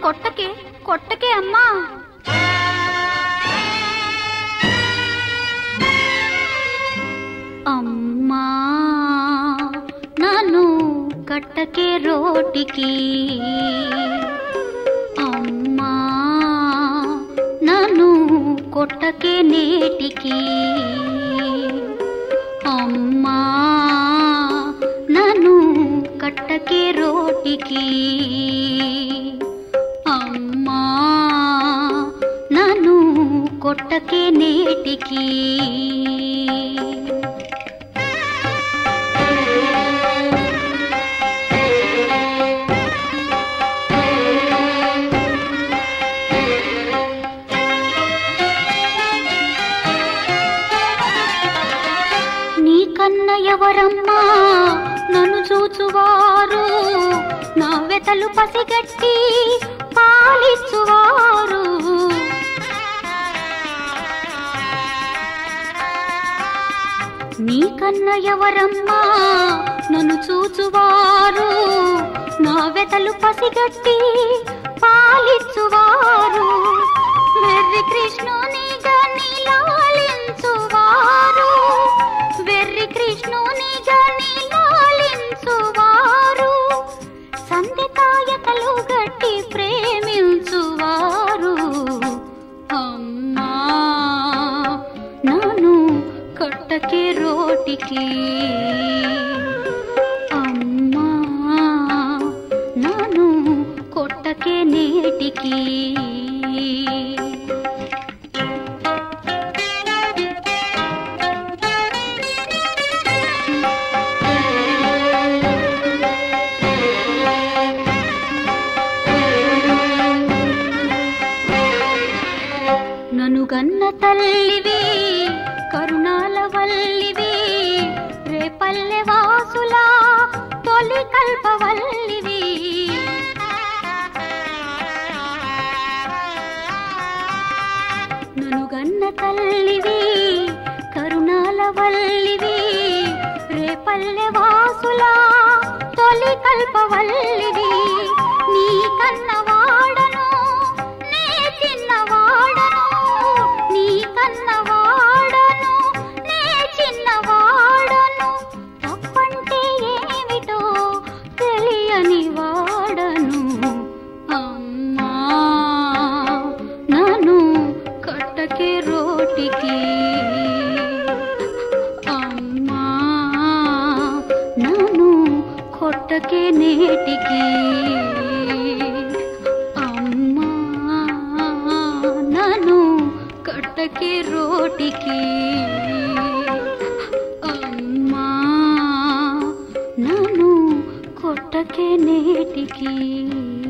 కొట్టకే కొట్టకే అమ్మా. అమ్మా నన్ను కట్టకే రోటికి, అమ్మా నన్ను కొట్టకే నేటికి, అమ్మా నన్ను కట్టకే రోటికి, అమ్మా నన్ను కొట్టకే నేటికి. నీకన్న ఎవరమ్మా నన్ను చూచువారు, నా వెతలు పసిగట్టి పాలిచ్చువారు. నీకన్న ఎవరమ్మా నన్ను చూచువారు, నా వెతలు పసిగట్టి పాలిచ్చువారు. వెర్రి కృష్ణునిగా నీలాలించువారు, వెర్రి కృష్ణునిగా నీలాలించువారు. సంధికాయకలు గట్టి ప్రేమించువారు. అమ్మా నన్ను కట్టకే రోటికి, అమ్మా నన్ను కొట్టకే నేటికి. నన్ను గన్న తల్లివి కరుణాల వల్లివి, రేపల్లె వాసులా తొలి కల్పవల్లివి. నన్ను గన్న తల్లివి కరుణాల వల్లివి, రేపల్లె వాసులా తొలి కల్పవల్లివి. నీ కన్నవాడను నే చిన్నవాడను, నీ కన్నవాడను నే చిన్నవాడను. తప్పంటే ఏమిటో తెలియని వాడను. అమ్మా నన్ను కట్టకే రోటికి, అమ్మా నన్ను కొట్టకే నేటికి, అమ్మా నన్ను కట్టకే రోటికి, అమ్మా నన్ను కొట్టకే నేటికి.